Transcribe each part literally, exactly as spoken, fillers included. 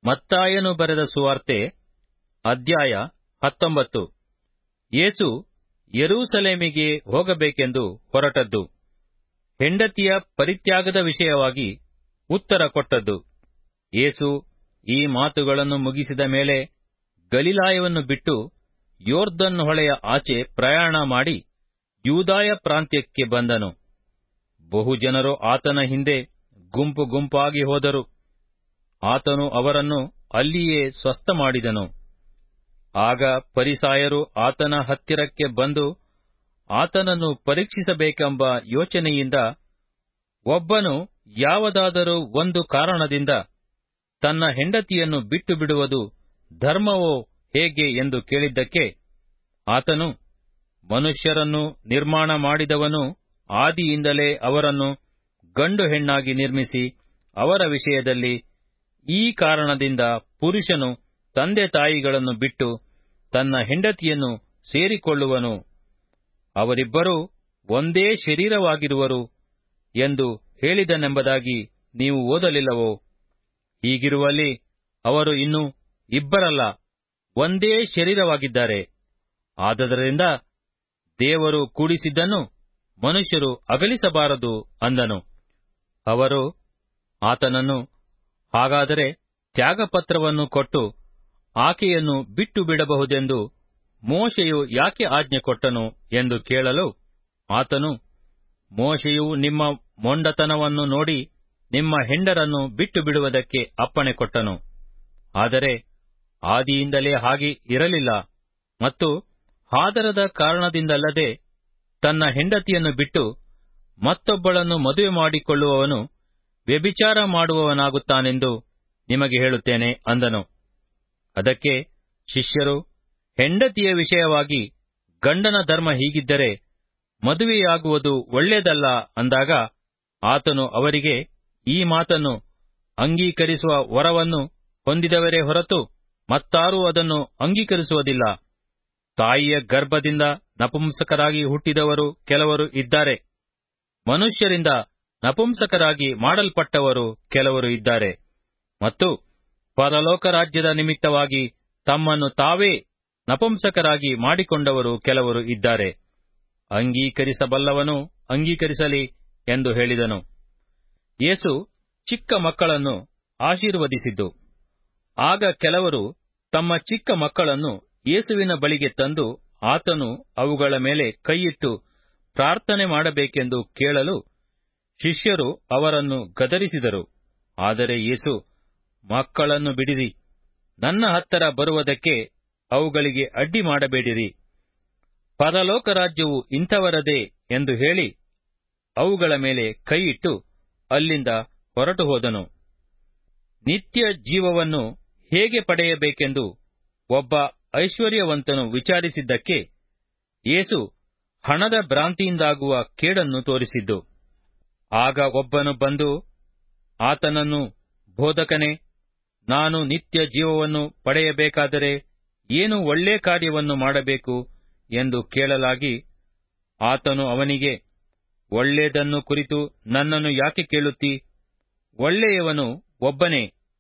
ಮತ್ತಾಯನು ಬರೆದ ಸುವಾರ್ತೆ ಅಧ್ಯಾಯ ಹತ್ತೊಂಬತ್ತು. ಯೇಸು ಯೆರೂಸಲೇಮಿಗೆ ಹೋಗಬೇಕೆಂದು ಹೊರಟದ್ದು. ಹೆಂಡತಿಯ ಪರಿತ್ಯಾಗದ ವಿಷಯವಾಗಿ ಉತ್ತರ ಕೊಟ್ಟದ್ದು. ಯೇಸು ಈ ಮಾತುಗಳನ್ನು ಮುಗಿಸಿದ ಮೇಲೆ ಗಲಿಲಾಯವನ್ನು ಬಿಟ್ಟು ಯೊರ್ದನ್ ಹೊಳೆಯ ಆಚೆ ಪ್ರಯಾಣ ಮಾಡಿ ಯೂದಾಯ ಪ್ರಾಂತ್ಯಕ್ಕೆ ಬಂದನು. ಬಹುಜನರು ಆತನ ಹಿಂದೆ ಗುಂಪು ಗುಂಪಾಗಿ ಹೋದರು. ಆತನು ಅವರನ್ನು ಅಲ್ಲಿಯೇ ಸ್ವಸ್ಥ ಮಾಡಿದನು. ಆಗ ಫರಿಸಾಯರು ಆತನ ಹತ್ತಿರಕ್ಕೆ ಬಂದು ಆತನನ್ನು ಪರೀಕ್ಷಿಸಬೇಕೆಂಬ ಯೋಚನೆಯಿಂದ, ಒಬ್ಬನು ಯಾವುದಾದರೂ ಒಂದು ಕಾರಣದಿಂದ ತನ್ನ ಹೆಂಡತಿಯನ್ನು ಬಿಟ್ಟು ಬಿಡುವುದು ಧರ್ಮವೋ ಹೇಗೆ ಎಂದು ಕೇಳಿದ್ದಕ್ಕೆ, ಆತನು, ಮನುಷ್ಯರನ್ನು ನಿರ್ಮಾಣ ಮಾಡಿದವನು ಆದಿಯಿಂದಲೇ ಅವರನ್ನು ಗಂಡು ಹೆಣ್ಣಾಗಿ ನಿರ್ಮಿಸಿ, ಅವರ ವಿಷಯದಲ್ಲಿ ಈ ಕಾರಣದಿಂದ ಪುರುಷನು ತಂದೆ ತಾಯಿಗಳನ್ನು ಬಿಟ್ಟು ತನ್ನ ಹೆಂಡತಿಯನ್ನು ಸೇರಿಕೊಳ್ಳುವನು, ಅವರಿಬ್ಬರೂ ಒಂದೇ ಶರೀರವಾಗಿರುವರು ಎಂದು ಹೇಳಿದನೆಂಬುದಾಗಿ ನೀವು ಓದಲಿಲ್ಲವೋ? ಹೀಗಿರುವಲ್ಲಿ ಅವರು ಇನ್ನೂ ಇಬ್ಬರಲ್ಲ, ಒಂದೇ ಶರೀರವಾಗಿದ್ದಾರೆ. ಆದದರಿಂದ ದೇವರು ಕೂಡಿಸಿದ್ದನ್ನು ಮನುಷ್ಯರು ಅಗಲಿಸಬಾರದು ಅಂದನು. ಅವರು ಆತನನ್ನು, ಹಾಗಾದರೆ ತ್ಯಾಗಪತ್ರವನ್ನು ಕೊಟ್ಟು ಆಕೆಯನ್ನು ಬಿಟ್ಟು ಬಿಡಬಹುದೆಂದು ಮೋಶೆಯು ಯಾಕೆ ಆಜ್ಞೆ ಕೊಟ್ಟನು ಎಂದು ಕೇಳಲು, ಆತನು, ಮೋಶೆಯು ನಿಮ್ಮ ಮೊಂಡತನವನ್ನು ನೋಡಿ ನಿಮ್ಮ ಹೆಂಡರನ್ನು ಬಿಟ್ಟು ಬಿಡುವುದಕ್ಕೆ ಅಪ್ಪಣೆ ಕೊಟ್ಟನು. ಆದರೆ ಆದಿಯಿಂದಲೇ ಹಾಗೆ ಇರಲಿಲ್ಲ, ಮತ್ತು ಹಾದರದ ಕಾರಣದಿಂದಲ್ಲದೆ ತನ್ನ ಹೆಂಡತಿಯನ್ನು ಬಿಟ್ಟು ಮತ್ತೊಬ್ಬಳನ್ನು ಮದುವೆ ಮಾಡಿಕೊಳ್ಳುವವನು ವ್ಯಭಿಚಾರ ಮಾಡುವವನಾಗುತ್ತಾನೆಂದು ನಿಮಗೆ ಹೇಳುತ್ತೇನೆ ಅಂದನು. ಅದಕ್ಕೆ ಶಿಷ್ಯರು, ಹೆಂಡತಿಯ ವಿಷಯವಾಗಿ ಗಂಡನ ಧರ್ಮ ಹೀಗಿದ್ದರೆ ಮದುವೆಯಾಗುವುದು ಒಳ್ಳೆಯದಲ್ಲ ಅಂದಾಗ, ಆತನು ಅವರಿಗೆ, ಈ ಮಾತನ್ನು ಅಂಗೀಕರಿಸುವ ವರವನ್ನು ಹೊಂದಿದವರೇ ಹೊರತು ಮತ್ತಾರೂ ಅದನ್ನು ಅಂಗೀಕರಿಸುವುದಿಲ್ಲ. ತಾಯಿಯ ಗರ್ಭದಿಂದ ನಪುಂಸಕರಾಗಿ ಹುಟ್ಟಿದವರು ಕೆಲವರು ಇದ್ದಾರೆ, ಮನುಷ್ಯರಿಂದ ನಪುಂಸಕರಾಗಿ ಮಾಡಲ್ಪಟ್ಟವರು ಕೆಲವರು ಇದ್ದಾರೆ, ಮತ್ತು ಪರಲೋಕ ರಾಜ್ಯದ ನಿಮಿತ್ತವಾಗಿ ತಮ್ಮನ್ನು ತಾವೇ ನಪುಂಸಕರಾಗಿ ಮಾಡಿಕೊಂಡವರು ಕೆಲವರು ಇದ್ದಾರೆ. ಅಂಗೀಕರಿಸಬಲ್ಲವನು ಅಂಗೀಕರಿಸಲಿ ಎಂದು ಹೇಳಿದನು. ಯೇಸು ಚಿಕ್ಕ ಮಕ್ಕಳನ್ನು ಆಶೀರ್ವದಿಸಿದ್ದು. ಆಗ ಕೆಲವರು ತಮ್ಮ ಚಿಕ್ಕ ಮಕ್ಕಳನ್ನು ಯೇಸುವಿನ ಬಳಿಗೆ ತಂದು ಆತನು ಅವುಗಳ ಮೇಲೆ ಕೈಯಿಟ್ಟು ಪ್ರಾರ್ಥನೆ ಮಾಡಬೇಕೆಂದು ಕೇಳಲು, ಶಿಷ್ಯರು ಅವರನ್ನು ಗದರಿಸಿದರು. ಆದರೆ ಯೇಸು, ಮಕ್ಕಳನ್ನು ಬಿಡಿರಿ, ನನ್ನ ಹತ್ತಿರ ಬರುವುದಕ್ಕೆ ಅವುಗಳಿಗೆ ಅಡ್ಡಿ ಮಾಡಬೇಡಿರಿ, ಪರಲೋಕ ರಾಜ್ಯವು ಇಂಥವರದೇ ಎಂದು ಹೇಳಿ ಅವುಗಳ ಮೇಲೆ ಕೈಯಿಟ್ಟು ಅಲ್ಲಿಂದ ಹೊರಟು ಹೋದನು. ನಿತ್ಯ ಜೀವವನ್ನು ಹೇಗೆ ಪಡೆಯಬೇಕೆಂದು ಒಬ್ಬ ಐಶ್ವರ್ಯವಂತನು ವಿಚಾರಿಸಿದ್ದಕ್ಕೆ ಯೇಸು ಹಣದ ಭ್ರಾಂತಿಯಿಂದಾಗುವ ಕೇಡನ್ನು ತೋರಿಸಿದ್ದು. ಆಗ ಒಬ್ಬನು ಬಂದು ಆತನನ್ನು, ಬೋಧಕನೇ, ನಾನು ನಿತ್ಯ ಜೀವವನ್ನು ಪಡೆಯಬೇಕಾದರೆ ಏನು ಒಳ್ಳೆ ಕಾರ್ಯವನ್ನು ಮಾಡಬೇಕು ಎಂದು ಕೇಳಲಾಗಿ, ಆತನು ಅವನಿಗೆ, ಒಳ್ಳೆಯದನ್ನು ಕುರಿತು ನನ್ನನ್ನು ಯಾಕೆ ಕೇಳುತ್ತೀ? ಒಳ್ಳೆಯವನು ಒಬ್ಬನೇ,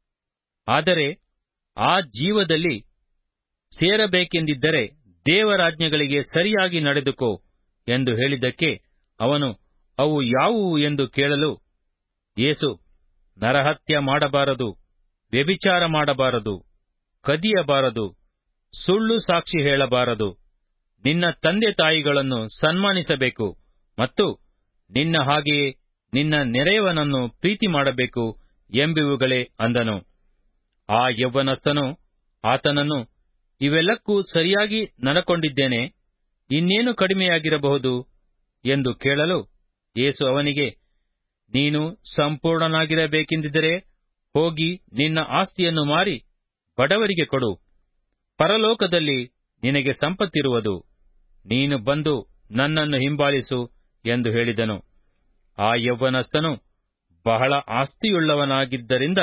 ಆದರೆ ಆ ಜೀವದಲ್ಲಿ ಸೇರಬೇಕೆಂದಿದ್ದರೆ ದೇವರಾಜ್ಞೆಗಳಿಗೆ ಸರಿಯಾಗಿ ನಡೆದುಕೋ ಎಂದು ಹೇಳಿದ್ದಕ್ಕೆ ಅವನು, ಅವು ಯಾವುವು ಎಂದು ಕೇಳಲು, ಯೇಸು, ನರಹತ್ಯ ಮಾಡಬಾರದು, ವ್ಯಭಿಚಾರ ಮಾಡಬಾರದು, ಕದಿಯಬಾರದು, ಸುಳ್ಳು ಸಾಕ್ಷಿ ಹೇಳಬಾರದು, ನಿನ್ನ ತಂದೆ ತಾಯಿಗಳನ್ನು ಸನ್ಮಾನಿಸಬೇಕು ಮತ್ತು ನಿನ್ನ ಹಾಗೆಯೇ ನಿನ್ನ ನೆರೆಯವನನ್ನು ಪ್ರೀತಿ ಮಾಡಬೇಕು ಎಂಬಿವುಗಳೇ ಅಂದನು. ಆ ಯೌವನಸ್ಥನು ಆತನನ್ನು, ಇವೆಲ್ಲಕ್ಕೂ ಸರಿಯಾಗಿ ನಡಕೊಂಡಿದ್ದೇನೆ, ಇನ್ನೇನು ಕಡಿಮೆಯಾಗಿರಬಹುದು ಎಂದು ಕೇಳಲು, ಯೇಸು ಅವನಿಗೆ, ನೀನು ಸಂಪೂರ್ಣನಾಗಿರಬೇಕೆಂದಿದ್ದರೆ ಹೋಗಿ ನಿನ್ನ ಆಸ್ತಿಯನ್ನು ಮಾರಿ ಬಡವರಿಗೆ ಕೊಡು, ಪರಲೋಕದಲ್ಲಿ ನಿನಗೆ ಸಂಪತ್ತಿರುವುದು, ನೀನು ಬಂದು ನನ್ನನ್ನು ಹಿಂಬಾಲಿಸು ಎಂದು ಹೇಳಿದನು. ಆ ಯೌವನಸ್ಥನು ಬಹಳ ಆಸ್ತಿಯುಳ್ಳವನಾಗಿದ್ದರಿಂದ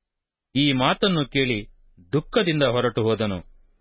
ಈ ಮಾತನ್ನು ಕೇಳಿ ದುಃಖದಿಂದ ಹೊರಟು ಹೋದನು.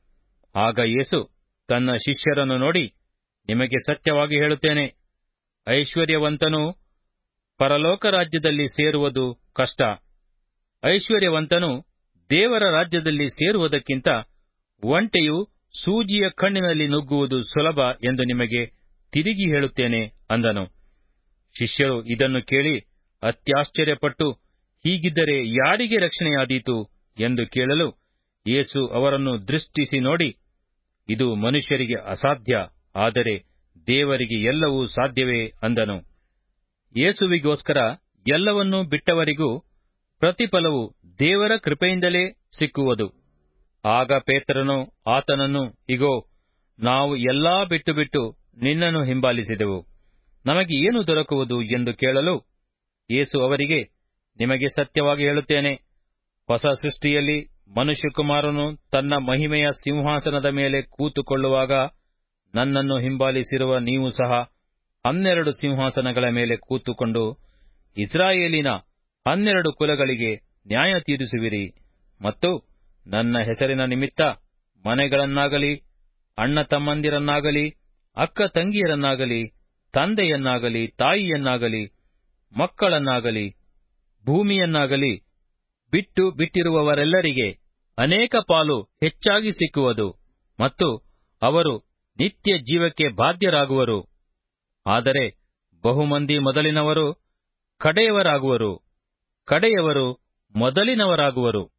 ಆಗ ಯೇಸು ತನ್ನ ಶಿಷ್ಯರನ್ನು ನೋಡಿ, ನಿಮಗೆ ಸತ್ಯವಾಗಿ ಹೇಳುತ್ತೇನೆ, ಐಶ್ವರ್ಯವಂತನು ಪರಲೋಕ ರಾಜ್ಯದಲ್ಲಿ ಸೇರುವುದು ಕಷ್ಟ. ಐಶ್ವರ್ಯವಂತನು ದೇವರ ರಾಜ್ಯದಲ್ಲಿ ಸೇರುವುದಕ್ಕಿಂತ ಒಂಟೆಯು ಸೂಜಿಯ ಕಣ್ಣಿನಲ್ಲಿ ನುಗ್ಗುವುದು ಸುಲಭ ಎಂದು ನಿಮಗೆ ತಿರುಗಿ ಹೇಳುತ್ತೇನೆ ಅಂದನು. ಶಿಷ್ಯರು ಇದನ್ನು ಕೇಳಿ ಅತ್ಯಾಶ್ಚರ್ಯಪಟ್ಟು, ಹೀಗಿದ್ದರೆ ಯಾರಿಗೆ ರಕ್ಷಣೆಯಾದೀತು ಎಂದು ಕೇಳಲು, ಯೇಸು ಅವರನ್ನು ದೃಷ್ಟಿಸಿ ನೋಡಿ, ಇದು ಮನುಷ್ಯರಿಗೆ ಅಸಾಧ್ಯ, ಆದರೆ ದೇವರಿಗೆ ಎಲ್ಲವೂ ಸಾಧ್ಯವೇ ಅಂದನು. ಯೇಸುವಿಗೋಸ್ಕರ ಎಲ್ಲವನ್ನೂ ಬಿಟ್ಟವರಿಗೂ ಪ್ರತಿಫಲವು ದೇವರ ಕೃಪೆಯಿಂದಲೇ ಸಿಕ್ಕುವುದು. ಆಗ ಪೇತ್ರನು ಆತನನ್ನು, ಇಗೋ, ನಾವು ಎಲ್ಲಾ ಬಿಟ್ಟು ಬಿಟ್ಟು ನಿನ್ನನ್ನು ಹಿಂಬಾಲಿಸಿದೆವು, ನಮಗೆ ಏನು ದೊರಕುವುದು ಎಂದು ಕೇಳಲು, ಯೇಸು ಅವರಿಗೆ, ನಿಮಗೆ ಸತ್ಯವಾಗಿ ಹೇಳುತ್ತೇನೆ, ಹೊಸ ಸೃಷ್ಟಿಯಲ್ಲಿ ಮನುಷ್ಯಕುಮಾರನು ತನ್ನ ಮಹಿಮೆಯ ಸಿಂಹಾಸನದ ಮೇಲೆ ಕೂತುಕೊಳ್ಳುವಾಗ ನನ್ನನ್ನು ಹಿಂಬಾಲಿಸಿರುವ ನೀವು ಸಹ ಹನ್ನೆರಡು ಸಿಂಹಾಸನಗಳ ಮೇಲೆ ಕೂತುಕೊಂಡು ಇಸ್ರಾಯೇಲಿನ ಹನ್ನೆರಡು ಕುಲಗಳಿಗೆ ನ್ಯಾಯ ತೀರಿಸುವಿರಿ. ಮತ್ತು ನನ್ನ ಹೆಸರಿನ ನಿಮಿತ್ತ ಮನೆಗಳನ್ನಾಗಲಿ, ಅಣ್ಣ ತಮ್ಮಂದಿರನ್ನಾಗಲಿ, ಅಕ್ಕ ತಂಗಿಯರನ್ನಾಗಲಿ, ತಂದೆಯನ್ನಾಗಲಿ, ತಾಯಿಯನ್ನಾಗಲಿ, ಮಕ್ಕಳನ್ನಾಗಲಿ, ಭೂಮಿಯನ್ನಾಗಲಿ ಬಿಟ್ಟು ಬಿಟ್ಟಿರುವವರೆಲ್ಲರಿಗೆ ಅನೇಕ ಪಾಲು ಹೆಚ್ಚಾಗಿ ಸಿಕ್ಕುವುದು, ಮತ್ತು ಅವರು ನಿತ್ಯ ಜೀವಕ್ಕೆ ಬಾಧ್ಯರಾಗುವರು. ಆದರೆ ಬಹುಮಂದಿ ಮೊದಲಿನವರು ಕಡೆಯವರಾಗುವರು, ಕಡೆಯವರು ಮೊದಲಿನವರಾಗುವರು.